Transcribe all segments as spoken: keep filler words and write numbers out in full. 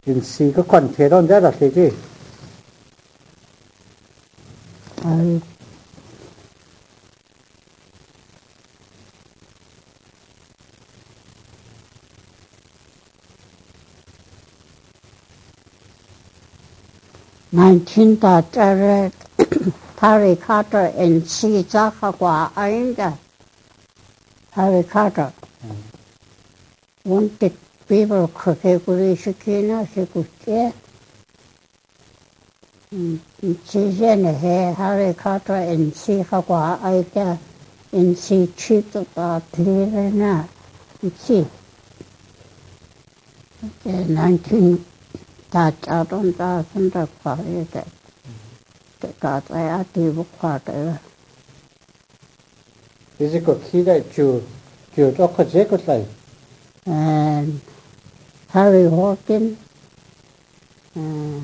인시 그 관계론 자라 되지. 아이, nineteen da zare Harry Carter and C Zahagua Ainga. Harry Carter wanted people category shikina shikuche. Chizene he Harry Carter and C Hagua Ainga and C Chito da Tlirena. See. nineteen da Chadon da Santa Quarita. Got I do quarter. Is it got key that you you talk a jacket like? And Harry Hawkins, uh,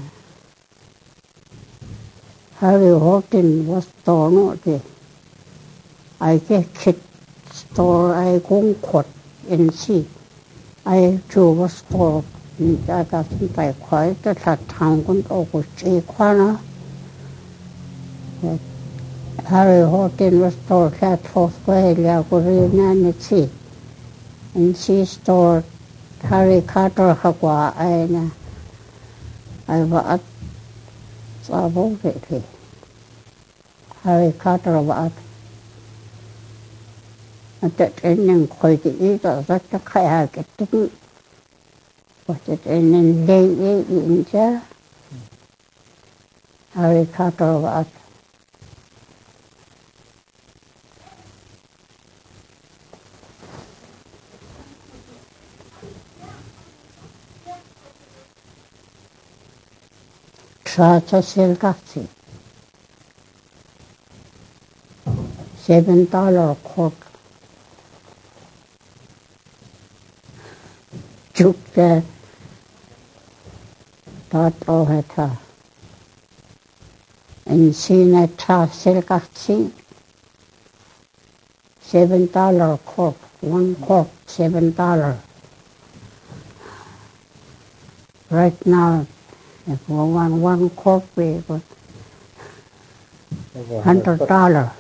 Harry Hawkins was torn out. I get kid store I go quote in sea. I too was told I got some like quite a town over J. Quana. Harry Hawkins was told that for Australia could read and she stored Harry Carter Hagua and I was at Harry Carter was at that ending quite either that the kayak didn't was it in late in there Harry Carter was Trata Selgazzi. Seven dollar cork. Juk the dot oheta. And seen tra Selgazzi. Seven dollar cork. One cork, seven dollar. Right now, if we want one coffee, but hundred dollar.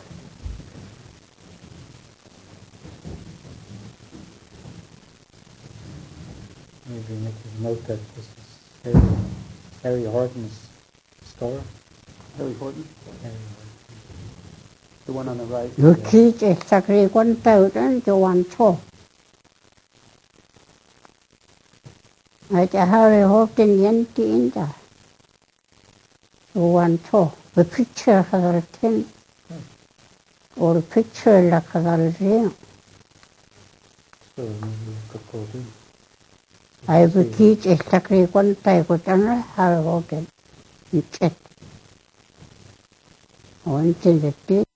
Maybe make a note that this is Harry, Harry Horton's store. Harry Horton? Harry Horton. The one on the right. You teach exactly one thousand to one two. I just Harry Horton yenti in there. One two. The picture has a ten. Or the picture like a ring. So maybe we could go to. I will teach exactly one type of Harry Horton. It's it. One thing that